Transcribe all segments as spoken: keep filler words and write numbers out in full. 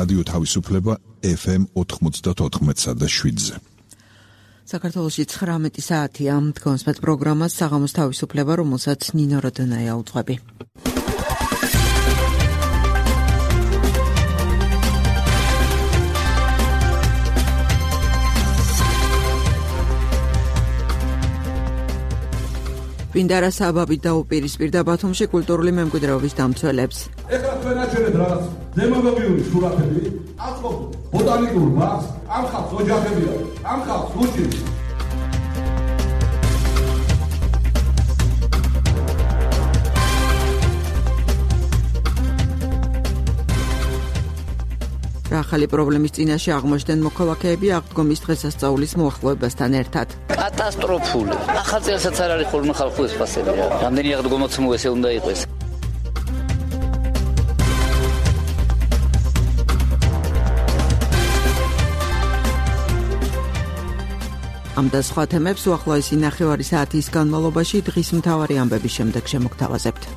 რადიო თავისუფლება ეფ ემ ოთხმოცდაოთხ და შვიდზე. საქართველოში ცხრამეტი საათია. Თქვენს პროგრამას საღამოს თავისუფლება, რომელსაც ნინო როდონაია უძღვები. Პინდარა საბაბი დაუპირისპირდა ბათუმში კულტურული მემკვიდრეობის დამცველებს. ეხლა თქვენ აჩვენეთ რაღაც დემაგოგიური სურათები, აწყობ ბოტანიკურ ბაღს, ამ ხალხს ოჯახებია, ამ ხალხს უჭირს. რა ახალი პრობლემის წინაშე აღმოჩნდნენ მოქალაქეები აღდგომის დღესასწაულის მოახლოებასთან ერთად. კატასტროფული. ახალ წელსაც არ არის ხოლმე ხალხური სპასები რა. რამდენი აღდგომაც მოესე უნდა იყოს. ამ და სხვა თემებს უახლოესი ნახევარი საათის განმავლობაში დღის მთავარი ამბების შემდეგ შემოგთავაზებთ.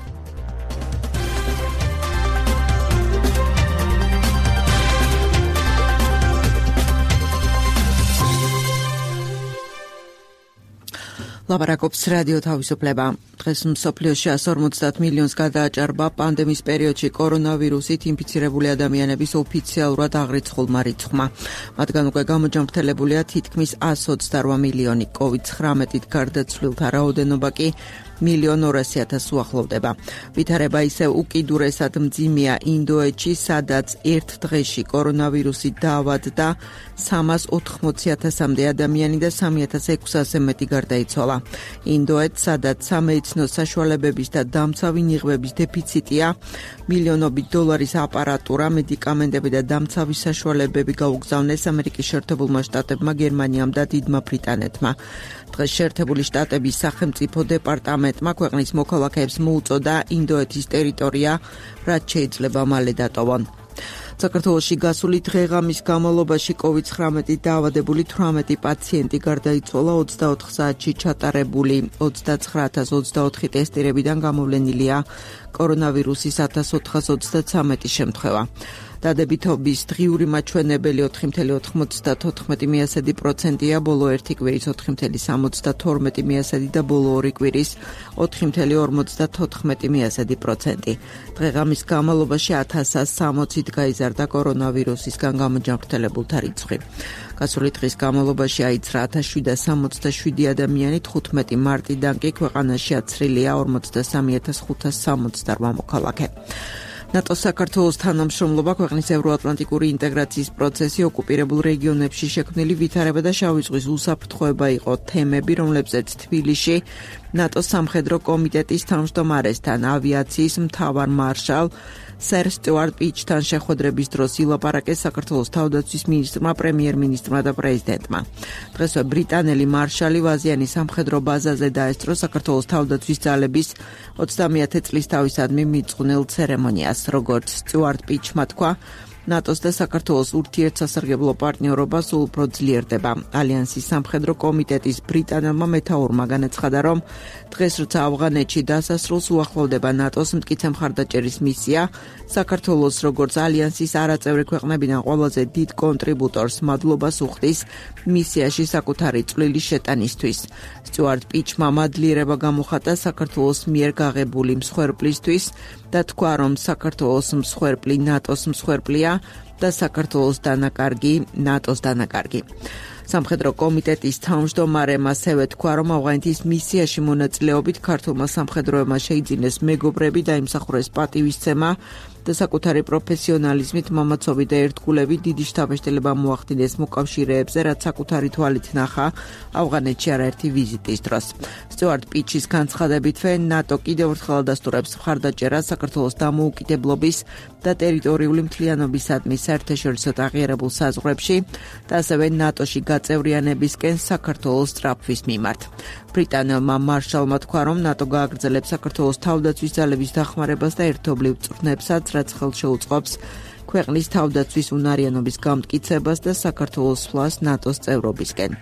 ლაპარაკობს რადიო თავისუფლება. დღეს მსოფლიოში εκατს ორმოცდაათ მილიონს გადააჭარბა პანდემიის პერიოდში კორონავირუსით ინფიცირებული ადამიანების ოფიციალურად აღრიცხულმა რიცხვმა. მათგან უკვე გამოჯამრთელებულია თითქმის εκατს ოცდაოთხ მილიონი, კოვიდ ცხრამეტით გარდაცვლილთა რაოდენობა კი მილიონ ორასი ათასს უახლოვდება. ვითარება ისევ უკიდურესად მძიმეა ინდოეთში, სადაც ერთ დღეში კორონავირუსით დაავადდა სამას ოთხმოცი ათასამდე ადამიანი და სამი ათას ექვსასზე მეტი გარდაიცვალა. ინდოეთს, სადაც სამედიცინო საშუალებების და დამცავი ნიღბების დეფიციტია, მილიონობით დოლარის აპარატურა, მედიკამენტები და დამცავი საშუალებები გაუგზავნეს ამერიკის შეერთებულმა შტატებმა, გერმანიამ და დიდმა ბრიტანეთმა. დღეს შეერთებული შტატების სახელმწიფო დეპარტამენტმა ქვეყნის მოქალაქეებს მოუწოდა ინდოეთის ტერიტორია, რაც შეიძლება მალე დატოვონ. საქართველოში გასული დღეღამის განმავლობაში კოვიდ ცხრამეტით დაავადებული თვრამეტი პაციენტი გარდაიცვალა. ოცდაოთხ საათში ჩატარებული ოცდაცხრა ათას ოცდაოთხი ტესტირებიდან გამოვლენილია კორონავირუსის ათას ოთხას ოცდაცამეტი შემთხვევა. დადებითობის დღიური მაჩვენებელი ოთხი კoma ოთხმოცდათოთხმეტი პროცენტია, ბოლო ერთი კვირის ოთხი კoma სამოცდათორმეტი პროცენტი და ბოლო ორი კვირის ოთხი კoma ორმოცდათოთხმეტი პროცენტი. დღეღამის განმავლობაში ათასას სამოცით გაიზარდა კორონავირუსისგან გამოჯამრთელებულთა რიცხვი. გასული დღის განმავლობაში აიცრა ათას შვიდსათ სამოცდაშვიდი ადამიანი, თხუთმეტი მარტიდან კი ქვეყანაში აცრილია ორმოცდასამი ათას ხუთას სამოცდაოთხ მოქალაქე. ნატოს საქართველოს თანამშრომლობა, ქვეყნის ევროატლანტიკური ინტეგრაციის პროცესი, ოკუპირებულ რეგიონებში შექმნილი ვითარება და შავი ზღვის უსაფრთხოება იყო თემები, რომლებზეც თბილისში ნატოს სამხედრო კომიტეტის თავმჯდომარესთან, ავიაციის მთავარ მარშალ სერ სტუარტ პიჩთან შეხვედრების დროს ილაპარაკეს საქართველოს თავდაცვის მინისტრმა, პრემიერ-მინისტრმა და პრეზიდენტმა. დღესვე ბრიტანელი მარშალი ვაზიანის სამხედრო ბაზაზე დაესწრო საქართველოს თავდაცვის ძალების ოცდამეათე წლის თავისადმი მიძღვნილ ცერემონიას. როგორც სტუარტ პიჩმა თქვა, ნატოს და საქართველოს ურთიერთსასარგებლო პარტნიორობა სულ უფრო ძლიერდება. ალიანსის სამხედრო კომიტეტის ბრიტანელმა მეთაურმა განაცხადა, რომ დღეს როცა ავღანეთში დასასრულს უახლოვდება ნატოს მტკიცე მხარდაჭერის მისია, საქართველოს როგორც ალიანსის არაწევრი ქვეყნებიდან ყველაზე დიდ კონტრიბუტორს მადლობას უხდის მისიაში საკუთარი წვლილი შეტანისთვის. სტუარტ პიჩმა მადლიერება გამოხატა საქართველოს მიერ გაღებული მსხვერპლისთვის და თქვა, რომ საქართველოს მსხვერპლი ნატოს მსხვერპლია და საქართველოს დანაკარგი ნატოს დანაკარგი. სამხედრო კომიტეტის თავმჯდომარემ ასევე თქვა, რომ ავღანეთის მისიაში მონაწილეობით ქართულმა სამხედროებმა შეიძინეს მეგობრები და იმსახურეს პატივისცემა და საკუთარი პროფესიონალიზმით, მამაცობით და ერთგულებით დიდი შთაბეჭდილება მოახდინეს მოკავშირეებზე, რაც საკუთარი თვალით ნახა ავღანეთში არაერთი ვიზიტის დროს. სტუარტ პიჩის განცხადებითვე, ნატო კიდევ ერთხელ ადასტურებს მხარდაჭერას საქართველოს დამოუკიდებლობის და ტერიტორიული მთლიანობისადმი საერთაშორისო აღიარებულ საზღვრებში და ასევე ნატოში გაწევრიანებისკენ საქართველოს სწრაფვის მიმართ. ბრიტანელმა მარშალმა თქვა, რომ ნატო გააგრძელებს საქართველოს თავდაცვის ძალების დახმარებას და ერთობლივ წვრთნებსაც, რაც ხელს შეუწყობს ქვეყნის თავდაცვის უნარიანობის გამტკიცებას და საქართველოს სვლას ნატოს წევრობისკენ.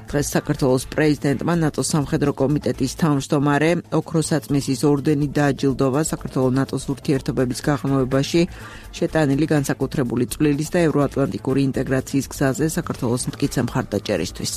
დღეს საქართველოს პრეზიდენტმა ნატოს სამხედრო კომიტეტის თავმჯდომარე ოქროსაწმისის ორდენით დააჯილდოვა საქართველოს ნატოს ურთიერთობების გაღრმავებაში შეტანილი განსაკუთრებული წვლილის და ევროატლანტიკური ინტეგრაციის გზაზე საქართველოს მტკიცე მხარდაჭერისთვის.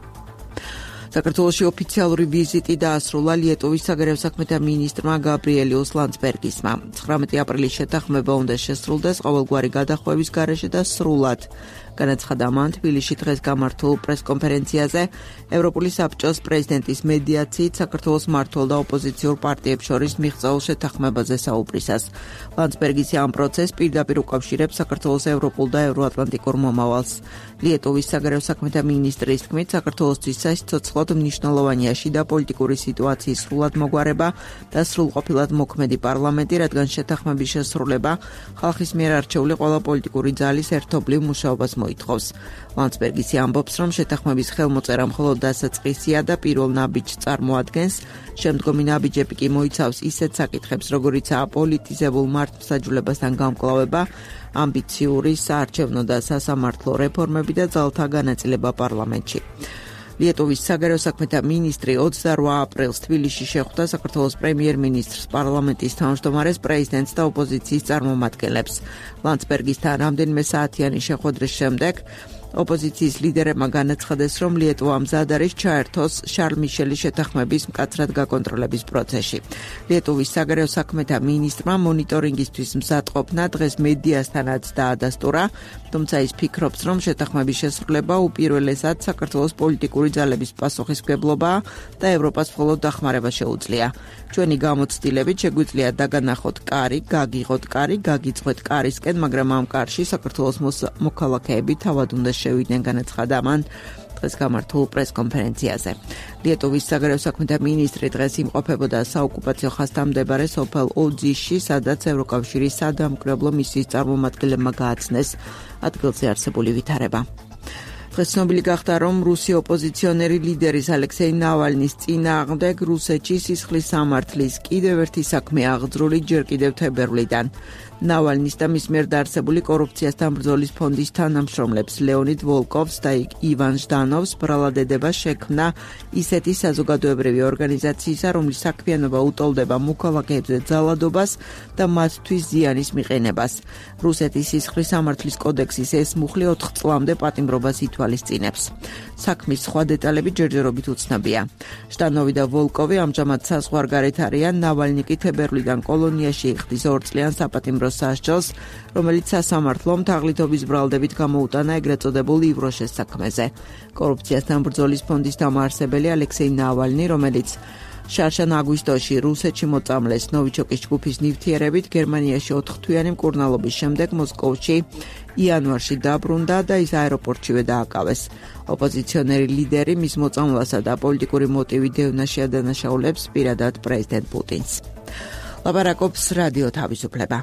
საქართველოში ოფიციალური ვიზიტი დაასრულა ლიეტოვის საგარეო საქმეთა მინისტრმა გაბრიელიოს ლანცბერგისმა. ცხრამეტი აპრილის შეთანხმება უნდა შესრულდეს ყოველგვარი გადახვევის გარეშე და სრულად. განაცხადა მან თბილისში დღეს გამართულ პრესკონფერენციაზე ევროპული საბჭოს პრეზიდენტის მედიაციით საქართველოს მმართველ და ოპოზიციურ პარტიებს შორის მიღწეულ შეთანხმებაზე საუბრისას. ლანცბერგისი ამ პროცესს პირდაპირ უკავშირებს საქართველოს ევროპულ და ევროატლანტიკურ მომავალს. ლიეტოვის საგარეო საქმეთა მინისტრის თქმით, საქართველოსთვის საცოცხლოდ მნიშვნელოვანია შიდა პოლიტიკური სიტუაციის სრულად მოგვარება და სრულყოფილად მოქმედი პარლამენტი, რადგან შეთანხმების შესრულება ხალხის მიერ არჩეული ყველა პოლიტიკური ძალის ერთობლივ მუშაობას მოითხოვს. ლანცბერგისი ამბობს, რომ შეთანხმების ხელმოწერა მხოლოდ დასაწყისია და პირველ ნაბიჯს წარმოადგენს, შემდგომი ნაბიჯები კი მოიცავს ისეთ საკითხებს, როგორიცაა პოლიტიზებულ მართლმსაჯულებასთან გამკლავება, ამბიციური საარჩევნო და სასამართლო რეფორმები და ძალთა განაწილება პარლამენტში. ლიეტოვის საგარეო საქმეთა მინისტრი ოცდარვა აპრილს თბილისში შეხვდა საქართველოს პრემიერ-მინისტრს, პარლამენტის თავმჯდომარეს, პრეზიდენტს და ოპოზიციის წარმომადგენლებს. ლანცბერგისთან რამდენიმე საათიანი შეხვედრის შემდეგ ოპოზიციის ლიდერებმა განაცხადეს, რომ ლიეტოვა მზად არის ჩაერთოს შარლ მიშელის შეთანხმების მკაცრად გაკონტროლების პროცესში. ლიეტოვის საგარეო საქმეთა მინისტრმა მონიტორინგისთვის მზადყოფნა დღეს მედიასთანაც დაადასტურა, თუმცა ის ფიქრობს, რომ შეთანხმების შესრულება უპირველესად საქართველოს პოლიტიკური ძალების პასუხისმგებლობაა და ევროპას მხოლოდ დახმარება შეუძლია. ჩვენი გამოცდილებით შეგვიძლია დაგანახოთ კარი, გაგიღოთ კარი, გაგიწყვეთ კარისკენ, მაგრამ ამ კარში საქართველოს მოქალაქეები თავად უნდა შევიდნენ, განაცხადა მან დღეს გამართულ პრესკონფერენციაზე. ლიეტოვის საგარეო საქმეთა მინისტრი დღეს იმყოფებოდა საოკუპაციო ხაზთან მდებარე სოფელ ოძიში, სადაც ევროკავშირის სადამკვირვებლო მისიის წარმომადგენლებმა გააცნეს ადგილზე არსებული ვითარება. დღეს ცნობილი გახდა, რომ რუსი ოპოზიციონერი ლიდერის ალექსეი ნავალნის წინააღმდეგ რუსეთში სისხლის სამართლის კიდევ ერთი საქმე აღძრული ჯერ კიდევ თებერვლიდან. ნავალნის და მის მიერ დაარსებული კორუფციასთან ბრძოლის ფონდის თანამშრომლებს ლეონიდ ვოლკოვს და ივან ჟდანოვს ბრალადედება შექმნა ისეთი საზოგადოებრივი ორგანიზაციისა, რომლის საქმიანობა უტოლდება მოქალაქეებზე ძალადობას და მათთვის ზიანის მიყენებას. რუსეთის სისხლის სამართლის კოდექსის ეს მუხლი ოთხ წლამდე პატიმრობას ითვალისწინებს. საქმის სხვა დეტალები ჯერჯერობით უცნობია. ჟდანოვი და ვოლკოვი ამჟამად საზღვარგარეთ არიან, ნავალნი კი თებერვლიდან კოლონიაში იხდის ორწლიან საპატიმრო სასჯელს, რომელიც სასამართლომ თაღლითობის ბრალდებით გამოუტანა ეგრეთ წოდებულ ივროშეს საქმეზე. კორუფციასთან ბრძოლის ფონდის დამაარსებელი ალექსეი ნავალნი, რომელიც შარშან აგვისტოში რუსეთში მოწამლეს ნოვიჩოკის ჯგუფის ნივთიერებით, გერმანიაში ოთხთვიანი მკურნალობის შემდეგ მოსკოვში იანვარში დაბრუნდა და ის აეროპორტშივე დააკავეს. ოპოზიციონერი ლიდერი მის მოწამვლასა და პოლიტიკური მოტივით დევნაში ადანაშაულებს პირადად პრეზიდენტ პუტინს. ლაპარაკობს რადიო თავისუფლება.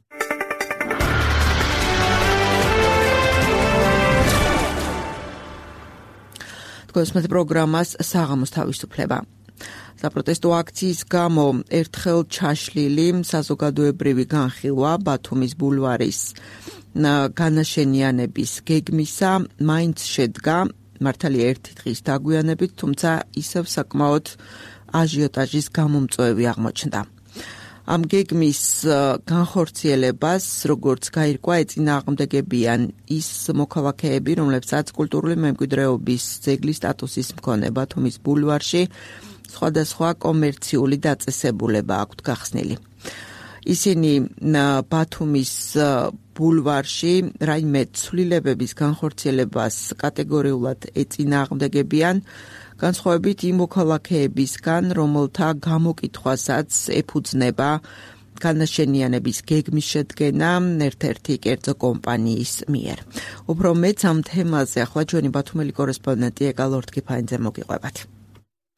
თქვენს პროგრამას საღამოს თავისუფლება. საპროტესტო აქციის გამო ერთხელ ჩაშლილი საზოგადოებრივი განხილვა ბათუმის ბულვარის განაშენიანების გეგმისა მაინც შედგა მართალია ერთი დღის დაგვიანებით, თუმცა ისევ საკმაოდ აჟიოტაჟის გამომწვევი აღმოჩნდა. ამ გეგმის განხორციელებას, როგორც გაირკვა, ეწინააღმდეგებიან ის მოქალაქეები, რომლებსაც კულტურული მემკვიდრეობის ძეგლის სტატუსის მქონე ბათუმის ბულვარში სხვადასხვა კომერციული დაწესებულება აქვთ გახსნილი. ისინი ბათუმის ბულვარში რაიმე ცვლილებების განხორციელებას კატეგორიულად ეწინააღმდეგებიან, განსხვავებით იმ მოქალაქეებისგან, რომელთა გამოკითხვასაც ეფუძნება განაშენიანების გეგმის შედგენა ერთ-ერთი კერძო კომპანიის მიერ. უფრო მეც ამ თემაზე ახლა ჩვენი ბათუმელი კორესპონდენტი ეკა ლორდ-კიფაინძე მოგიყვებათ.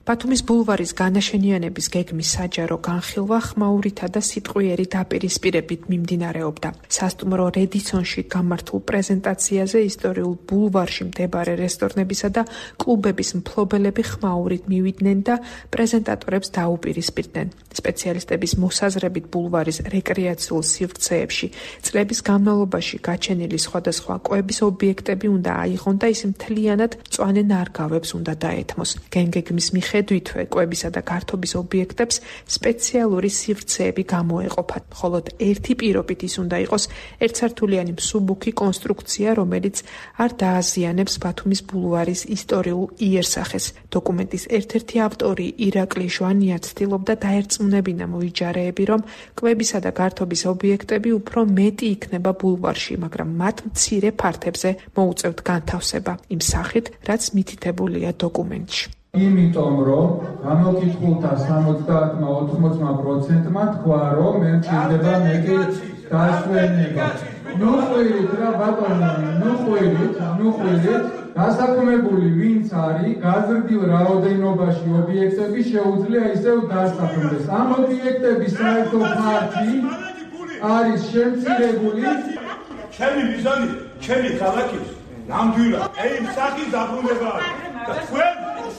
ბათუმის ბულვარის განაშენიანების გეგმის საჯარო განხილვა ხმაურითა და სიტყვიერი დაპირისპირებით მიმდინარეობდა. სასტუმრო რედისონში გამართულ პრეზენტაციაზე ისტორიულ ბულვარში მდებარე რესტორნებისა და კლუბების მფლობელები ხმაურით მივიდნენ და პრეზენტატორებს დაუპირისპირდნენ. სპეციალისტების მოსაზრებით ბულვარის რეკრეაციულ სივრცეებში წლების განმავლობაში გაჩენილი სხვადასხვა კვების ობიექტები უნდა აიღონ და ის მთლიანად მწვანე ნარგავებს უნდა დაეთმოს. გენგეგმის მიხედვითვე კვებისა და გართობის ობიექტებს სპეციალური სივრცეები გამოეყოფათ, ხოლო ერთი პირობით ის უნდა იყოს ერთსართულიანი მსუბუქი კონსტრუქცია, რომელიც არ დააზიანებს ბათუმის ბულვარის ისტორიულ იერსახეს. დოკუმენტის ერთ-ერთი ავტორი ირაკლი ჟვანია ცდილობდა დაერწმუნებინა მოიჯარეები, რომ კვებისა და გართობის ობიექტები უფრო მეტი იქნება ბულვარში, მაგრამ მათ მცირე ფართებზე მოუწევთ განთავსება იმ სახით, რაც მითითებულია დოკუმენტში. იმიტომ რომ გამოკითხულთა სამოცდაათმა ოთხმოცმა პროცენტმა თქვა, რომ მე მჭირდება მეტი დასვენება. ნუ ხვირით რა ბატონო, ნუ ხვირით, ნუ ხვირით. დასაქმებული ვინც არის, გაზრდილ რაოდენობაში ობიექტები შეუძლია ისევ დასაქმდეს. ამ ობიექტების საერთო ფართი არის შემცირებული. ჩემი მიზანი, ჩემი ქალაქის ნამდვილად იმ სახის დაბრუნება არის. და თქვენ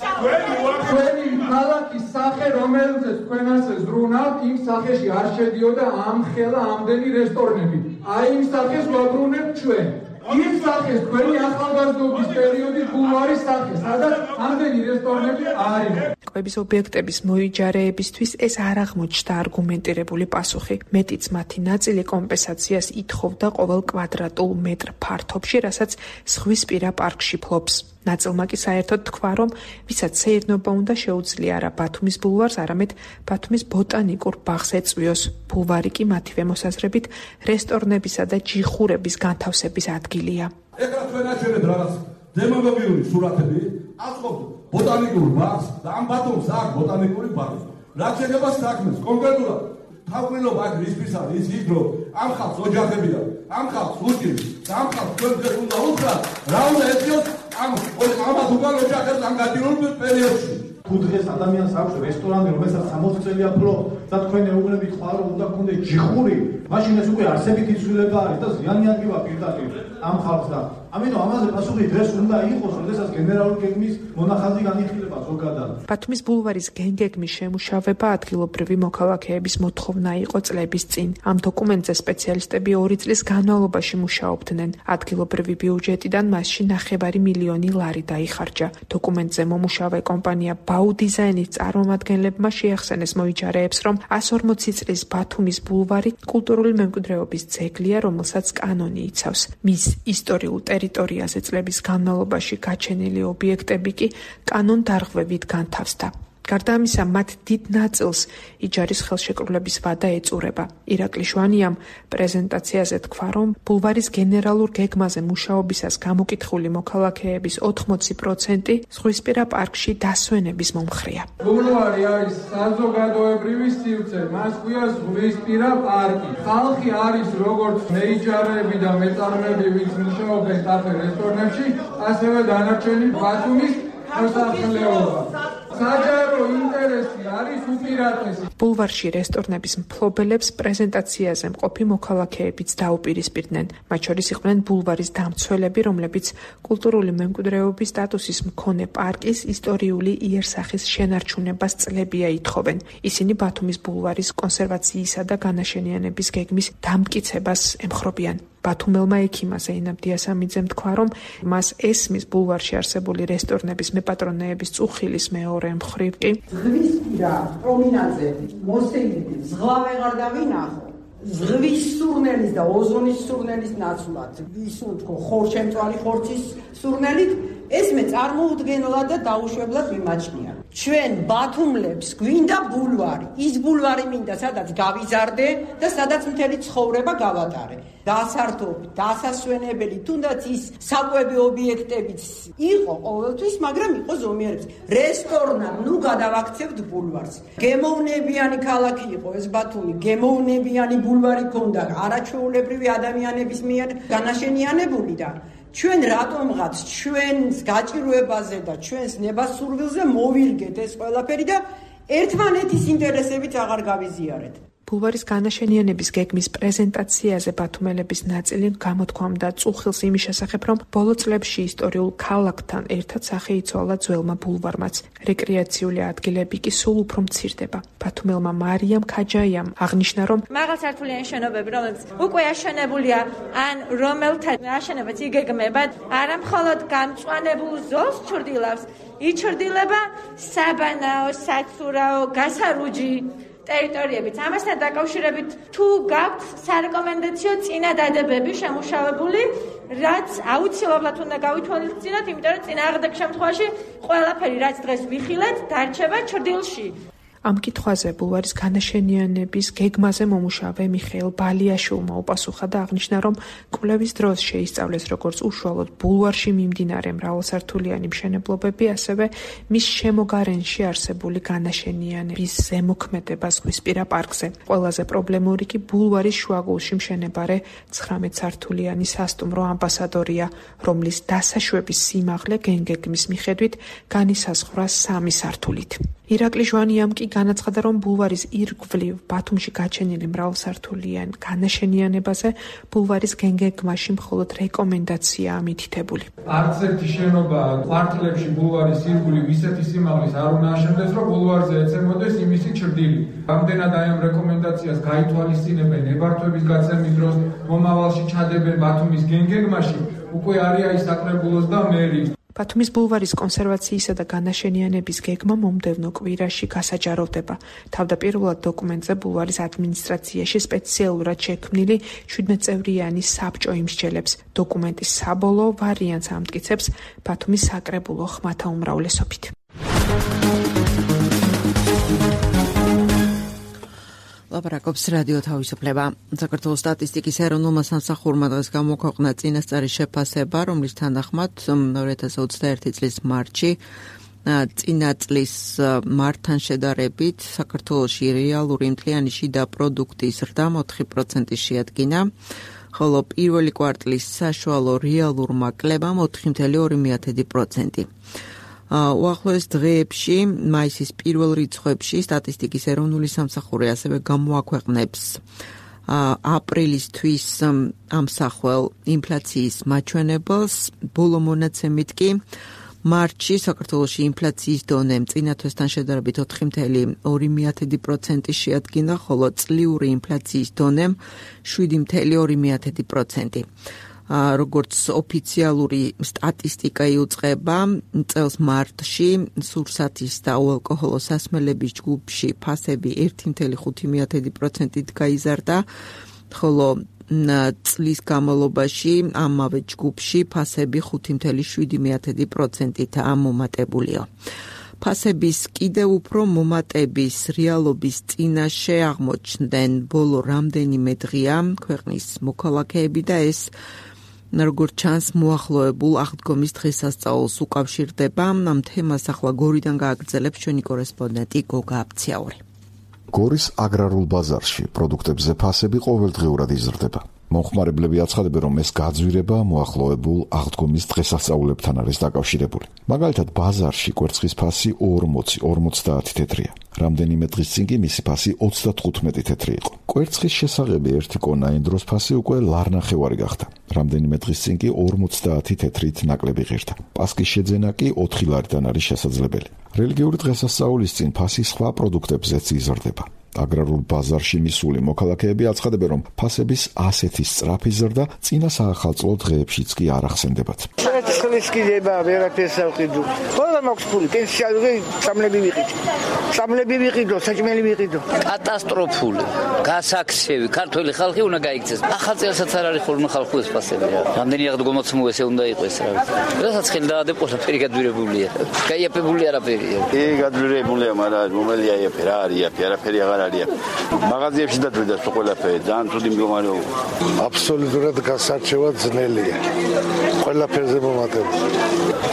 თქვენი ქალაქის სახე, რომელზეც თქვენ ასე ზრუნავთ, იმ სახეში არ შედიოდა ამხელა ამდენი რესტორნები. აი იმ სახეს ვაბრუნებთ ჩვენ. იმ სახეს თქვენი ახალგაზრდობის პერიოდის ბულვარის სახე, სადაც ამდენი რესტორნები არის. კვების ობიექტების მოიჯარეებისთვის ეს არ აღმოჩნდა არგუმენტირებული პასუხი. მეტიც მათი ნაწილი კომპენსაციას ითხოვდა ყოველ კვადრატულ მეტრ ფართობში, რასაც ზღვისპირა პარკში ფლობს. ნაწილმა კი საერთოდ თქვა, რომ ვისაც სეირნობა უნდა შეუძლია არა ბათუმის ბულვარს, არამედ ბათუმის ბოტანიკურ ბაღს ეწვიოს. ბულვარი კი მათივე მოსაზრებით რესტორნებისა და ჯიხურების განთავსების ადგილია. ეხლა თქვენ აჩვენეთ რაღაც დემაგოგიური სურათები, აწყობთ ბოტანიკურ ბაღს და ამ ბათუმს აქვს ბოტანიკური ბაღი. რაც შეეხება საქმეს, კონკრეტულად თავმილობა აქ ისთვის არის ის ის რომ ამ ხალხს ოჯახები აქვს, ამ ხალხს უჭირს, ამ ხალხს თქვენ უნდა უთხრათ, რა უნდა ეწიოს ამ ამათ უკან ოჯახებს ამ გადიულ პერიოდში. თუ დღეს ადამიანს აქვს რესტორანი, რომელსაც სამოცი წელი აფლო და თქვენ ეუბნებით ხარ, რომ უნდა გქონდეს ჯიხური, მაშინ ეს უკვე არსებითი ცვლილება არის და ზიანი ადგილა პირდაპირ ამ ხალხს და ამიტომ ამაზე პასუხი დღეს უნდა იყოს, როდესაც გენერალური გეგმის მონახაზი განიხილება ზოგადად. ბათუმის ბულვარის გენგეგმის შემუშავება ადგილობრივი მოქალაქეების მოთხოვნა იყო წლების წინ. ამ დოკუმენტზე სპეციალისტები ორი წლის განმავლობაში მუშაობდნენ. ადგილობრივი ბიუჯეტიდან მასში ნახევარი მილიონი ლარი დაიხარჯა. დოკუმენტზე მომუშავე კომპანია ბაუ დიზაინის წარმომადგენლებმა შეახსენეს მოიჯარეებს, რომ εκατს ორმოცი წლის ბათუმის ბულვარი კულტურული მემკვიდრეობის ძეგლია, რომელსაც კანონი იცავს. მის ისტორიულ ტერიტორიაზე წლების განმავლობაში გაჩენილი ობიექტები კი კანონდარღვევით განთავსდა. გარდა ამისა, მათ დიდ ნაწილს იჯარის ხელშეკრულების ვადა ეწურება. ირაკლი ჟვანიამ პრეზენტაციაზე თქვა, რომ ბულვარის გენერალურ გეგმაზე მუშაობისას გამოკითხული მოქალაქეების ოთხმოცი პროცენტი ზღვისპირა პარკში დასვენების მომხრეა. ბულვარი არის საზოგადოებრივი სივრცე, მას ქვია ზღვისპირა პარკი. ხალხი არის როგორც მეიჯარები და მეწარმეები, ვინც მუშაობენ კაფე რესტორნებში, ასევე დანარჩენი ბათუმის მოსახლეობა. საჯარო ინტერესი არის უპირატესი. ბულვარში რესტორნების მფლობელებს პრეზენტაციაზე მყოფი მოქალაქეებიც დაუპირისპირდნენ. მათ შორის იყვნენ ბულვარის დამცველები, რომლებიც კულტურული მემკვიდრეობის სტატუსის მქონე პარკის ისტორიული იერსახის შენარჩუნებას წლებია ითხოვენ. ისინი ბათუმის ბულვარის კონსერვაციისა და განაშენიანების გეგმის დამტკიცებას ემხრობიან. ბათუმელმა ექიმა ზეინაბ დიასამიძემ თქვა, რომ მას ესმის ბულვარში არსებული რესტორნების მეპატრონეების წუხილის მეორე მხრივ კი ზღვისპირა პრომინაზე მოსეიდები ზღვა ვეღარ დავინახო. ზღვის სურნელის და ოზონის სურნელის ნაცვლად ის უთქო ხორჩემწვარი ხორცის სურნელით ეს მე წარმოუდგენლად და დაუშვებლად მიმაჩნია. ჩვენ ბათუმლებს გვინდა ბულვარი, ის ბულვარი მინდა, სადაც გავიზარდე და სადაც მთელი ცხოვრება გავატარე. დასართობი, დასასვენებელი, თუნდაც ის საკვები ობიექტებიც იყო ყოველთვის, მაგრამ იყო ზომიერების. რესტორნა, ნუ გადავაქცევთ ბულვარს. გემოვნებიანი ქალაქი იყო ეს ბათუმი, გემოვნებიანი ბულვარი ქონდა არაჩვეულებრივი ადამიანების მიერ განაშენიანებული და ჩვენ რატომღაც ჩვენს გაჭირვებაზე და ჩვენს ნებასურვილზე მოვირგეთ ეს ყველაფერი და ერთმანეთის ინტერესებით აღარ გავიზიარეთ. ბულვარის განაშენიანების გეგმის პრეზენტაციაზე ბათუმელების ნაწილი გამოთქვამდა წუხილს იმის შესახებ, რომ ბოლო წლებში ისტორიულ ქალაქთან ერთად სახე იცვალა ძველმა ბულვარმაც. რეკრეაციული ადგილები კი სულ უფრო მცირდება. ბათუმელმა მარიამ ქაჯაიამ აღნიშნა, რომ მაღალსართულიანი შენობები, რომლებიც უკვე აშენებულია, ან რომელთა აშენებაც იგეგმებათ, არა მხოლოდ გამწვანებულ ზოლს ჩრდილავს, იჩრდილება საბანაო, საცურაო, გასარუჯი ტერიტორიებით. ამასთან დაკავშირებით თუ გაქვთ სარეკომენდაციო წინადადებები შემუშავებული, რაც აუცილებლად უნდა გავითვალისწინოთ, იმიტომ რომ წინააღმდეგ შემთხვევაში ყველაფერი, რაც დღეს ვიხილეთ, დარჩება ჩრდილში. ამ კითხვაზე ბულვარის განაშენიანების გეგმაზე მომუშავე მიხეილ ბალიაშვილმა უპასუხა და აღნიშნა, რომ კვლევის დროს შეისწავლეს როგორც უშუალოდ ბულვარში მიმდინარე მრავალსართულიანი მშენებლობები, ასევე მის შემოგარენში არსებული განაშენიანების ზემოქმედება ზღვისპირა პარკზე. ყველაზე პრობლემური კი ბულვარის შუაგულში მშენებარე ცხრამეტსართულიანი სასტუმრო ამბასადორია, რომლის დასაშვების სიმაღლე გეგმის მიხედვით განისაზღვრა სამი სართულით. ირაკლი ჟვანიამ კი განაცხადა, რომ ბულვარის ირგვლივ ბათუმში გაჩენილი მრავალსართულიან განაშენიანებაზე ბულვარის გეგმაში მხოლოდ რეკომენდაციაა მითითებული. არც ერთი შენობა კვარტლებში ბულვარის ირგვლივ ისეთი სიმაღლის არ უნდა აშენდეს, რომ ბულვარზე ეცემოდეს იმისი ჩრდილი. რამდენად აი ამ რეკომენდაციას გაითვალისწინებენ ნებართვების გაცემის დროს, მომავალში ჩადებენ ბათუმის გეგმაში, უკვე არის აი საკრებულოს და მერი. ბათუმის ბულვარის კონსერვაციისა და განაშენიანების გეგმა მომდევნო კვირაში გასაჯაროვდება. თავდაპირველად დოკუმენტზე ბულვარის ადმინისტრაციაში სპეციალურად შექმნილი შვიდმეტწევრიანი საბჭო იმსჯელებს. დოკუმენტის საბოლოო ვარიანტს ამტკიცებს ბათუმის საკრებულო ხმათა უმრავლესობით. ლაპარაკობს რადიო თავისუფლება. საქართველოს სტატისტიკის ეროვნულმა სამსახურმა დღეს გამოქვეყნა წინასწარის შეფასება, რომლის თანახმად ორი ათას ოცდაერთი წლის მარტში წინა წლის მარტთან შედარებით საქართველოში რეალური მთლიანი შიდა პროდუქტის ზრდა ოთხი პროცენტი შეადგინა, ხოლო პირველი კვარტლის საშუალო რეალურმა კლებამ ოთხი კoma ორი პროცენტი. უახლოეს დღეებში, მაისის პირველ რიცხვებში სტატისტიკის ეროვნული სამსახური ასევე გამოაქვეყნებს აპრილისთვის ამსახველ ინფლაციის მაჩვენებელს. ბოლო მონაცემით კი მარტში საქართველოში ინფლაციის დონე წინა თვესთან შედარებით ოთხი კoma ორი პროცენტი შეადგინა, ხოლო წლიური ინფლაციის დონე შვიდი კoma ორი პროცენტი. როგორც ოფიციალური სტატისტიკა იუწყება, წელს მარტში სურსათის და უალკოჰოლოს სასმელების ჯგუფში ფასები ერთი კoma ხუთი პროცენტით გაიზარდა, ხოლო წლის განმავლობაში ამავე ჯგუფში ფასები ხუთი კoma შვიდი პროცენტითაა მომატებულიო. ფასების კიდევ უფრო მომატების რეალობის წინაშე აღმოჩნდნენ ბოლო რამდენიმე დღეა ქვეყნის მოქალაქეები და ეს როგორც ჩანს მოახლოებულ აღდგომის დღესასწაულს უკავშირდება. ამ თემას ახლა გორიდან გააგრძელებს ჩვენი კორესპონდენტი გოგა აფციაური. გორის აგრარულ ბაზარში პროდუქტებზე ფასები ყოველდღიურად იზრდება. მომხმარებლები აცხადებენ, რომ ეს გაძვირება მოახლოებულ აღდგომის დღესასწაულებთან არის დაკავშირებული. მაგალითად, ბაზარში კვერცხის ფასი ორმოცი ორმოცდაათი თეთრია. რამდენიმე დღის წინ კი მისი ფასი ოცდათხუთმეტი თეთრი იყო. კვერცხის შესაღები ერთი კონა იმ დროს ფასი უკვე ლარნახევარი გახდა. რამდენიმე დღის წინ კი ორმოცდაათი თეთრით ნაკლები ღირდა. პასკის შეძენა კი ოთხი ლარიდან არის შესაძლებელი. რელიგიური დღესასწაულის წინ ფასი სხვა პროდუქტებზეც იზრდება. აგრარულ ბაზარში მისული მოქალაქეები აცხადებენ, რომ ფასების ასეთი სწრაფი ზრდა წინა საახალწლო დღეებშიც კი არ ახსენდებათ. ხლის კიდება ვერაფერს ავყიდო. ყველა მაქვს ფული, პენსიაზე სამლები ვიყიდო. სამლები ვიყიდო, საჭმელი ვიყიდო. კატასტროფული. გასაქცევი, ქართველი ხალხი უნდა გაიქცეს. ახალ წელსაც არ არის ხოლმე ხალხი ეს ფასები რა. რამდენი აღდგომაცმო ესე უნდა იყოს რა. რასაც ხელი დაადებ ყველაფერი გადვირებულია. გაიაფებული არაფერია. კი, გადვირებულია, მაგრამ მომელი აიაფე რა არის, არაფერი აღარ მაღაზიებში დადვიდა ყველაფერი, ძალიან ცუდი მდგომარეობა. აბსოლუტურად გასარჩევად ძნელია. ყველაფერზე მომატება.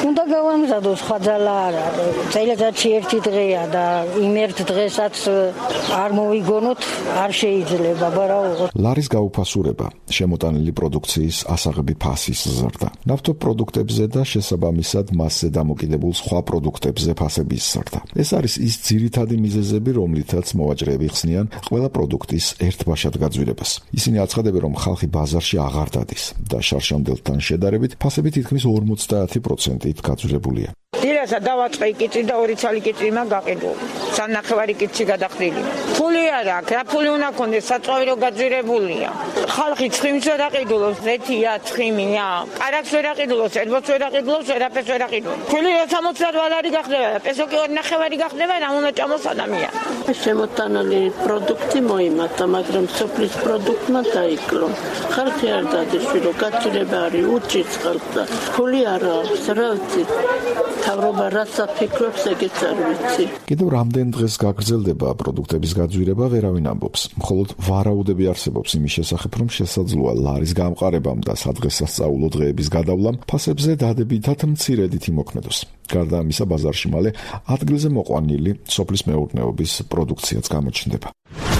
უნდა გავამზადოს სხვა ძალა არა. წელიწადში ერთი დღეა და იმ ერთ დღესაც არ მოვიგონოთ, არ შეიძლება, ვარაუღოთ. ლარის გაუფასურება, შემოტანილი პროდუქციის ასაღები ფასის ზრდა. ნავთობპროდუქტებზე და შესაბამისად მასზე დამოკიდებულ სხვა პროდუქტებზე ფასების ზრდა. ეს არის ის ძირითადი მიზეზები, რომლითაც მოვაჭრეები ხსნიან ყველა პროდუქტის ერთბაშად გაძვირებას. ისინი აცხადებენ, რომ ხალხი ბაზარში აღარ დადის და შარშამდელთან შედარებით ფასები თითქმის ორმოცდაათი პროცენტით გაძვირებულია. დილასა დავაწყე კიცი და ორი ცალი კიცი მაგაყიდული. სანახევარი კიცი გადახდილი. ფული არა აქვს, რა ფული უნდა კონდეს, საწვავი რო გაძვირებულია. ხალხი ცხიმს ვერ აყიდულობს, ზეთია, ცხიმია. კარაქს ვერ აყიდულობს, ერბოს ვერ აყიდულობს, ვერაფერს ვერ აყიდულობს. ფული სამოცდაათ ვალარი გახდება და პესო კი ორი ნახევარი გახდება, რა უნდა ჭამოს ადამიანი. შემოტანილი პროდუქტი მოიმატა, მაგრამ სოფლის პროდუქტმა დაიკლო. ხალხი არ დადის, რომ გაძვირება არის, უჭირს ხალხს და ფული არა აქვს, რა ვიცი. თავრობა რაც აფიქრებს, ეგეც არ ვიცი. კიდევ რამდენ დღეს გაგრძელდება პროდუქტების გაძვირება, ვერავინ ამბობს. მხოლოდ ვარაუდები არსებობს იმის შესახებ, რომ შესაძლოა ლარის გამყარებამ და სადღესასწაულო დღეების გადავლამ ფასებზე დადებითად მცირედით იმოქმედოს. გარდა ამისა, ბაზარში მალე ადგილზე მოყვანილი სოფლის მეურნეობის პროდუქციაც გამოჩნდება.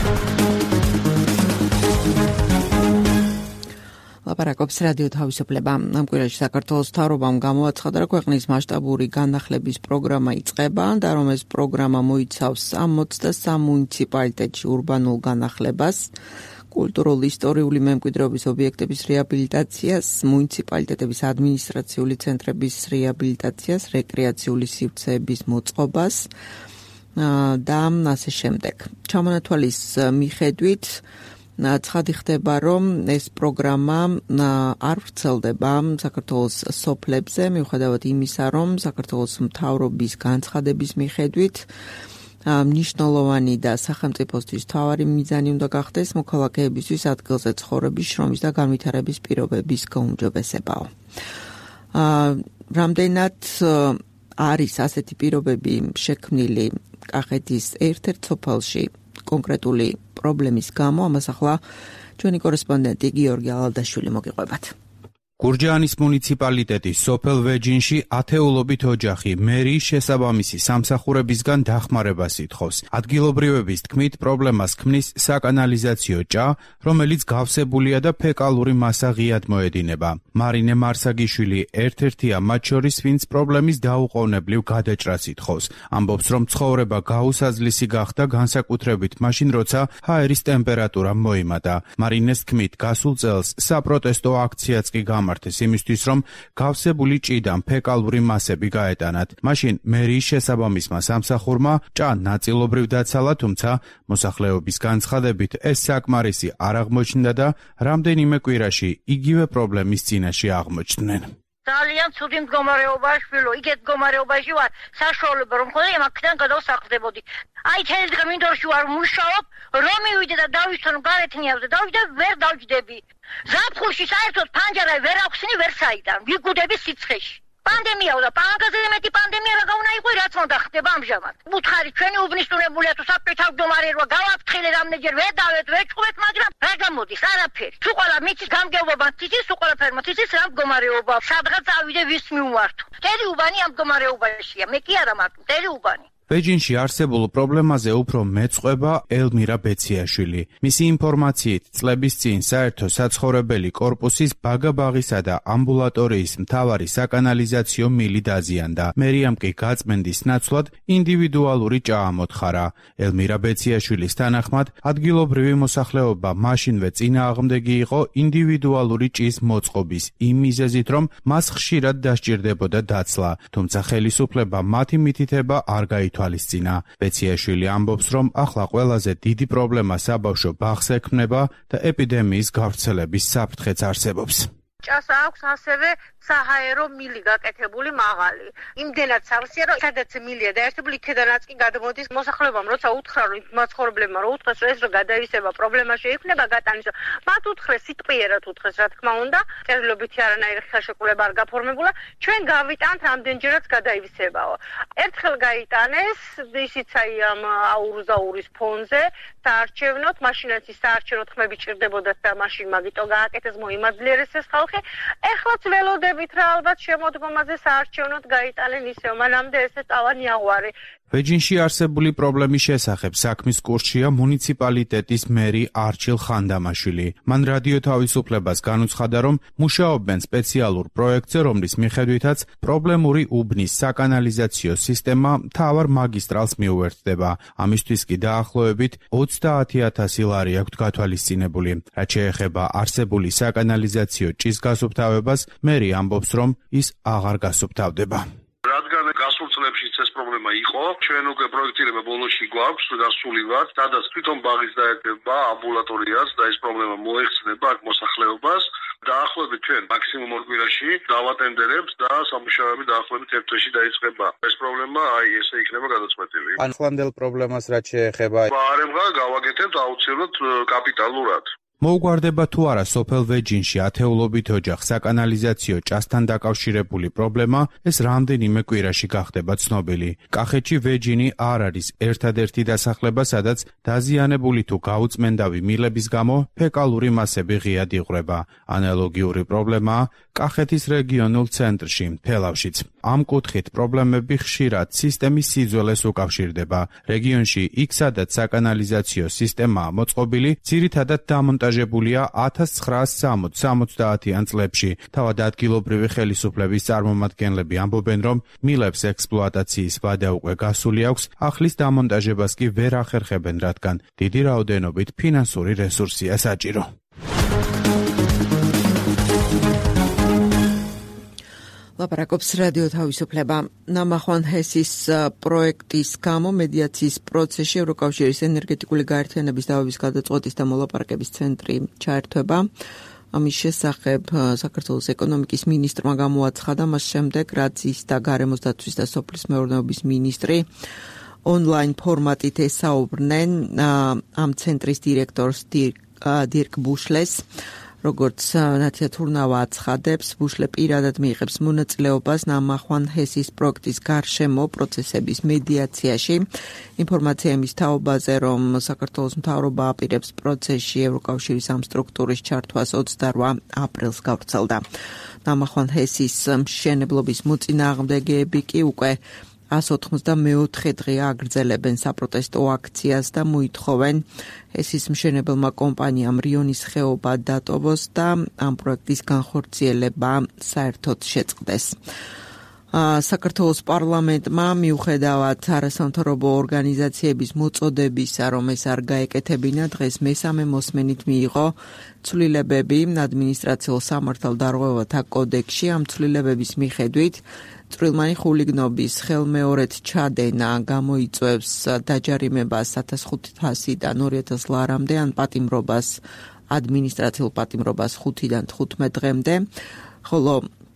ლაპარაკობს რადიო თავისუფლება. ამ კვირაში საქართველოს მთავრობამ გამოაცხადა, რომ ქვეყნის მასშტაბური განახლების პროგრამა იწყება და რომ ეს პროგრამა მოიცავს სამოცდასამ მუნიციპალიტეტში ურბანულ განახლებას, კულტურულ-ისტორიული მემკვიდრეობის ობიექტების რეაბილიტაციას, მუნიციპალიტეტების ადმინისტრაციული ცენტრების რეაბილიტაციას, რეკრეაციული სივრცეების მოწყობას და ასე შემდეგ. ჩამონათვალის მიხედვით ცხადი ხდება, რომ ეს პროგრამა არ ვრცელდება საქართველოს სოფლებზე, მიუხედავად იმისა, რომ საქართველოს მთავრობის განცხადების მიხედვით მნიშვნელოვანი და სახელმწიფოსთვის მთავარი მიზანი უნდა გახდეს მოქალაქეებისთვის ადგილზე ცხოვრების, შრომის და განვითარების პირობების გაუმჯობესებაო. რამდენად არის ასეთი პირობები შექმნილი კახეთის ერთ-ერთ სოფელში კონკრეტული პრობლემის გამო, ამას ახლა ჩვენი კორესპონდენტი გიორგი ალადაშვილი მოგიყვებათ. გურჯაანის მუნიციპალიტეტის სოფელ ვეჯინში ათეულობით ოჯახი მერიის შესაბამისი სამსახურებისგან დახმარებას ითხოვს. ადგილობრივების თქმით, პრობლემას ქმნის საკანალიზაციო ჭა, რომელიც გავსებულია და ფეკალური მასა ღიად მოედინება. მარინე მარსაგიშვილი ერთ-ერთია მათ შორის, ვინც პრობლემის დაუყოვნებლივ გადაჭრას ითხოვს. ამბობს, რომ ცხოვრება გაუსაზლისი გახდა განსაკუთრებით მაშინ, როცა ჰაერის ტემპერატურა მოიმატა. მარინეს თქმით, გასულ წელს საპროტესტო აქციაც კი გამართეს იმისთვის, რომ გავსებული ჭიდან ფეკალური მასები გაეტანათ. მაშინ მერიის შესაბამისმა სამსახურმა ჭა ნაწილობრივ დაცალა, თუმცა მოსახლეობის განცხადებით ეს საკმარისი არ აღმოჩნდა და რამდენიმე კვირაში იგივე პრობლემის წინაშე აღმოჩნდნენ. ძალიან ცუდი მდგომარეობაა შვილო, იგივე მდგომარეობაში ვარ, საშუალება რომ ხოდი მაგიდან გადავსახლდებოდი. აი თელი დღე მინდორში ვარ, მუშაობ, რომ მივიდე და დავიცვან გარეთ ნიავზე, დავიდე ვერ დავჯდები. ზაფხულში საერთოდ ფანჯარა ვერ აქვსნი ვერ საიდან, ვიგუდები სიცხეში. პანდემიაა და პანგაზე მეტი პანდემია რა გაუნა იყო, რაც უნდა ხდება ამჟამად. უთხარი ჩვენი უგნისტუნებულია თუ საფრთხე თავმჯდომარე რო გავაფრთხილე რამდენჯერ ვერ დავეთ, ვერ ჭყვეთ, მაგრამ რა გამოდის? არაფერი. თუ ყველა მიწის გამგეობობა თითის, თუ ყველაფერმა თითის რა მდგომარეობა. სადღაც ავიდე ვის მიუვართო. მთელი უბანი ამ მდგომარეობაშია, მე კი არა მარტო, მთელი უბანი. ვეჯინში არსებულ პრობლემაზე უფრო მეწყვება ელმირა ბეციაშვილი. მისი ინფორმაციით, წლების წინ საერთო საცხოვრებელი კორპუსის ბაგაბაღისა და ამბულატორიის მთავარი საკანალიზაციო მილი დაზიანდა. მერიამ კი გაწმენდის ნაცვლად ინდივიდუალური ჭა ამოთხარა. ელმირა ბეციაშვილის თანახმად, ადგილობრივი მოსახლეობა მაშინვე წინააღმდეგი იყო ინდივიდუალური ჭის მოწყობის იმ მიზეზით, რომ მას ხშირად დასჭირდებოდა დაცლა, თუმცა ხელისუფლება მათი მითითება არ გაითვალისწინა. ბეციაშვილი ამბობს, რომ ახლა ყველაზე დიდი პრობლემა საბავშვო ბაღს ექმნება და ეპიდემიის გავრცელების საფრთხეც არსებობს. ჭას აქვს ასევე საჰაერო მილი გაკეთებული მაღალი. იმდენად სავსეა, რომ სადაც მილია დაერთებული, იქედანაც კი გადმოდის მოსახლეობამ, როცა უთხრა რომ მაცხოვრებლებმა რომ უთხრეს, რომ ეს რო გადაივისება პრობლემა შეიქმნება გატანის, მათ უთხრეს სიტყვიერად უთხრეს, რა თქმა უნდა, წერილობითი არანაირი ხელშეკრულება არ გაფორმებულა, ჩვენ გავიტანთ რამდენჯერაც გადაივისებაო. ერთხელ გაიტანეს, ისიც აი ამ აურზაურის ფონზე, საარჩევნოთ, მაშინაც ის საარჩევნო ხმები ჭირდებოდა და მაშინ მაგიტო გააკეთეს, მოიმაძლიერეს ეს ხალხი. ოთახი. ეხლაც ველოდებით რა ალბათ შემოდგომაზე საარჩევნოდ გაიტანენ ისევ, მანამდე ესე ტალანიაღვარი. ვეჯინში არსებული პრობლემის შესახებ საქმის კურსშია მუნიციპალიტეტის მერი არჩილ ხანდამაშვილი. მან რადიო თავისუფლებას განუცხადა, რომ მუშაობენ სპეციალურ პროექტზე, რომლის მიხედვითაც პრობლემური უბნის საკანალიზაციო სისტემა მთავარ მაგისტრალს მიუერთდება. ამისთვის კი დაახლოებით ოცდაათი ათასი ლარი აქვთ გათვალისწინებული. რაც შეეხება არსებული საკანალიზაციო ჭის გასუფთავებას, მერი ამბობს, რომ ის აღარ გასუფთავდება. რადგან გასულ წლებშიც ეს პრობლემა იყო, ჩვენ უკვე პროექტირება ბოლოში გვაქვს გასული ვართ, სადაც თვითონ ბაღის დაერქვა ამბულატორიას და ეს პრობლემა მოეხსნება აქ მოსახლეობას. დაახლოებით ჩვენ მაქსიმუმ ორ კვირაში დავატენდერებთ და სამუშაოები დაახლოებით ერთ თვეში დაიწყება. ეს პრობლემა აი ესე იქნება გადაწყვეტილი. ახლანდელ პრობლემას რაც შეეხება, ბარემღა გავაკეთებთ აუცილებლად კაპიტალურად. მოუგვარდება თუ არა სოფელ ვეჯინში ათეულობით ოჯახს საკანალიზაციო ჭასთან დაკავშირებული პრობლემა, ეს რამდენიმე კვირაში გახდება ცნობილი. კახეთში ვეჯინი არ არის ერთადერთი დასახლება, სადაც დაზიანებული თუ გაუწმენდავი მილების გამო ფეკალური მასები ღიად იღვრება. ანალოგიური პრობლემაა კახეთის რეგიონულ ცენტრში, თელავშიც. ამ კუთხით პრობლემები ხშირად სისტემის სიძველეს უკავშირდება. რეგიონში იქ, სადაც საკანალიზაციო სისტემაა მოწყობილი, ძირითადად დამონტაჟებულია ათას ცხრაასი სამოცდაათიან წლებში. თავად ადგილობრივი ხელისუფლების წარმომადგენლები ამბობენ, რომ მილებს ექსპლუატაციის ვადა უკვე გასული აქვს, ახლის დამონტაჟებას კი ვერ ახერხებენ, რადგან დიდი რაოდენობით ფინანსური რესურსია საჭირო. ლაპარაკობს რადიო თავისუფლება. ნამახვან ჰესის პროექტის გამო მედიაციის პროცესში ევროკავშირის ენერგეტიკული გაერთიანების დავების გადაწყვეტის და მოლაპარაკების ცენტრი ჩაერთვება. ამის შესახებ საქართველოს ეკონომიკის მინისტრმა გამოაცხადა მას შემდეგ, რაც ის და გარემოს დაცვის და სოფლის მეურნეობის მინისტრი ონლაინ ფორმატით ესაუბრნენ ამ ცენტრის დირექტორს დირკ ბუშლეს. როგორც ნათია თურნავა აცხადებს, ბუშლე პირადად მიიღებს მონაწილეობას ნამახვან ჰესის პროექტის გარშემო პროცესების მედიაციაში. ინფორმაცია იმის თაობაზე, რომ საქართველოს მთავრობა აპირებს პროცესში ევროკავშირის ამ სტრუქტურის ჩართვას ოცდარვა აპრილს გავრცელდა. ნამახვან ჰესის მშენებლობის მოწინააღმდეგეები კი უკვე ას ოთხმოცდამეოთხე დღე აგრძელებენ საპროტესტო აქციას და მოითხოვენ ჰესის მშენებელმა კომპანიამ რიონის ხეობა დატოვოს და ამ პროექტის განხორციელება საერთოდ შეწყდეს. საქართველოს პარლამენტმა მიუხედავად არასამთავრობო ორგანიზაციების მოწოდებისა, რომ ეს არ გაეკეთებინა, დღეს მესამე მოსმენით მიიღო ცვლილებები ადმინისტრაციულ სამართალდარღვევათა კოდექსში. ამ ცვლილებების მიხედვით წვრილმანი ხულიგნობის ხელმეორედ ჩადენა გამოიწვევს დაჯარიმებას ათას ხუთასიდან ორი ათას ლარამდე ან პატიმრობას ადმინისტრაციულ პატიმრობას ხუთიდან თხუთმეტ დღემდე, ხოლო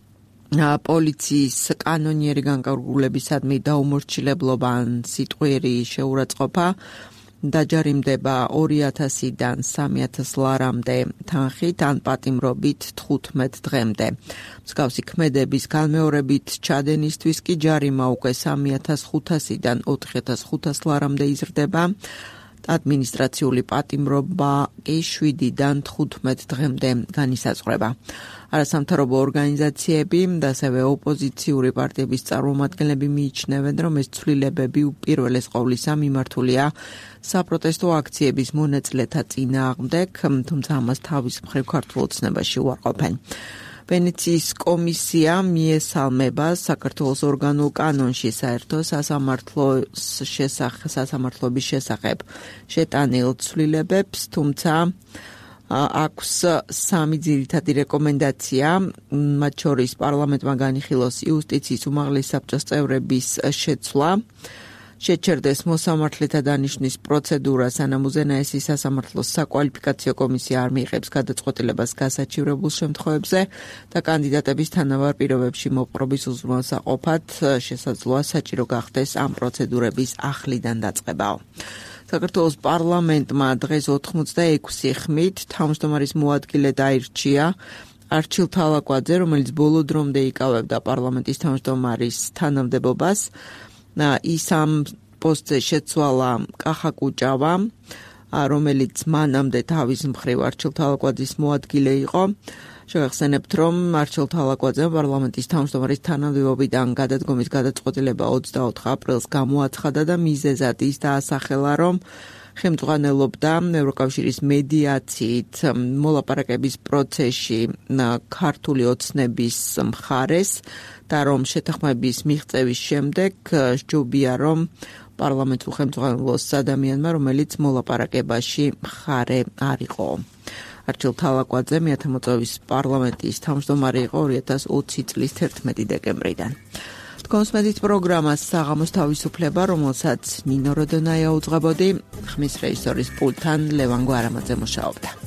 პოლიციის კანონიერი განკარგულებისადმი დაუმორჩილებლობა ან სიტყვიერი შეურაცხყოფა დაჯარიმდება ორი ათასიდან სამი ათას ლარამდე თანხით ან პატიმრობით თხუთმეტ დღემდე. მსგავსი ქმედების განმეორებით ჩადენისთვის კი ჯარიმა უკვე სამი ათას ხუთასიდან ოთხი ათას ხუთას ლარამდე იზრდება. ადმინისტრაციული პატიმრობა კი შვიდიდან თხუთმეტ დღემდე განისაზღვრება. არასამთავრობო ორგანიზაციები და ასევე ოპოზიციური პარტიების წარმომადგენლები მიიჩნევენ, რომ ეს ცვლილებები უპირველეს ყოვლისა მიმართულია საპროტესტო აქციების მონაწილეთა წინააღმდეგ, თუმცა ამას თავის მხრივ ქართულ ოცნებაში უარყოფენ. ვენეციის კომისია მიესალმება საქართველოს ორგანულ კანონში საერთო სასამართლოს შესახებ სასამართლოების შესახებ შეტანილ ცვლილებებს, თუმცა აქვს სამი ძირითადი რეკომენდაცია, მათ შორის პარლამენტმა განიხილოს იუსტიციის უმაღლესი საბჭოს წევრების შეცვლა, შეჩერდეს მოსამართლეთა დანიშვნის პროცედურა, სანამ უზენაესი სასამართლოს საკვალიფიკაციო კომისია არ მიიღებს გადაწყვეტილებას გასაჩივრებულ შემთხვევებზე და კანდიდატების თანაბარ პირობებში მოპყრობის უზრუნველსაყოფად შესაძლოა საჭირო გახდეს ამ პროცედურების ახლიდან დაწყებაო. საქართველოს პარლამენტმა დღეს ოთხმოცდაექვსი ხმით თავმჯდომარის მოადგილე დაირჩია არჩილ თალაკვაძე, რომელიც ბოლო დრომდე იკავებდა პარლამენტის თავმჯდომარის თანამდებობას. ის ამ პოსტზე შეცვალა კახა კუჭავა, რომელიც მანამდე თავის მხრივ არჩილ თალაკვაძის მოადგილე იყო. შევახსენებთ, რომ მარჩელ თალაკვაძე პარლამენტის თავმჯდომარის თანამდებობიდან გადადგომის გადაწყვეტილება ოცდაოთხ აპრილს გამოაცხადა და მიზეზად ის დაასახელა, რომ ხელმძღვანელობდა ევროკავშირის მედიაციით მოლაპარაკების პროცესში ქართული ოცნების მხარეს და რომ შეთანხმების მიღწევის შემდეგ სჯობია, რომ პარლამენტს უხელმძღვანელოს ადამიანმა, რომელიც მოლაპარაკებაში მხარე არ იყო. არჩილ თალაკვაძე მეათე მოწვევის პარლამენტის თავმჯდომარე იყო ორი ათას ოცი წლის თერთმეტი დეკემბრიდან. თქვენს მედით პროგრამას საღამოს თავისუფლება, რომელსაც ნინო როდონაია უძღვებოდი, ხმის რეჟისორის პულტთან ლევან გვარამაძე მუშაობდა.